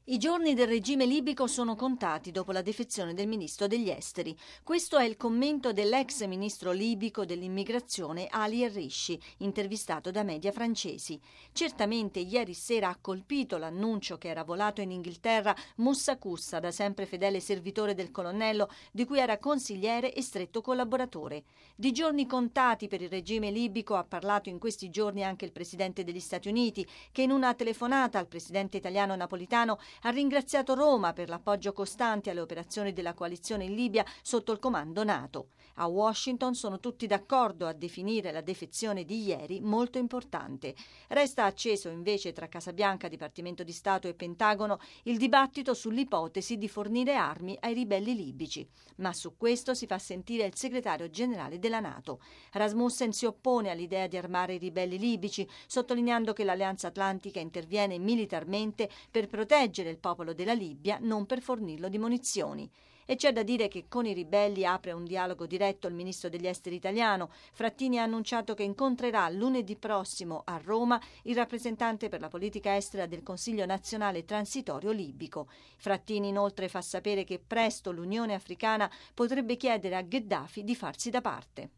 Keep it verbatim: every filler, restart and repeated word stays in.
I giorni del regime libico sono contati dopo la defezione del ministro degli esteri. Questo è il commento dell'ex ministro libico dell'immigrazione Ali El-Rishi, intervistato da media francesi. Certamente ieri sera ha colpito l'annuncio che era volato in Inghilterra Moussa Coussa, da sempre fedele servitore del colonnello, di cui era consigliere e stretto collaboratore. Di giorni contati per il regime libico ha parlato in questi giorni anche il presidente degli Stati Uniti, che in una telefonata al presidente italiano Napolitano ha ringraziato Roma per l'appoggio costante alle operazioni della coalizione in Libia sotto il comando NATO. A Washington sono tutti d'accordo a definire la defezione di ieri molto importante. Resta acceso invece tra Casabianca, Dipartimento di Stato e Pentagono il dibattito sull'ipotesi di fornire armi ai ribelli libici. Ma su questo si fa sentire il segretario generale della NATO. Rasmussen si oppone all'idea di armare i ribelli libici, sottolineando che l'Alleanza Atlantica interviene militarmente per proteggere il popolo della Libia, non per fornirlo di munizioni. E c'è da dire che con i ribelli apre un dialogo diretto il ministro degli esteri italiano. Frattini ha annunciato che incontrerà lunedì prossimo a Roma il rappresentante per la politica estera del Consiglio nazionale transitorio libico. Frattini inoltre fa sapere che presto l'Unione Africana potrebbe chiedere a Gheddafi di farsi da parte.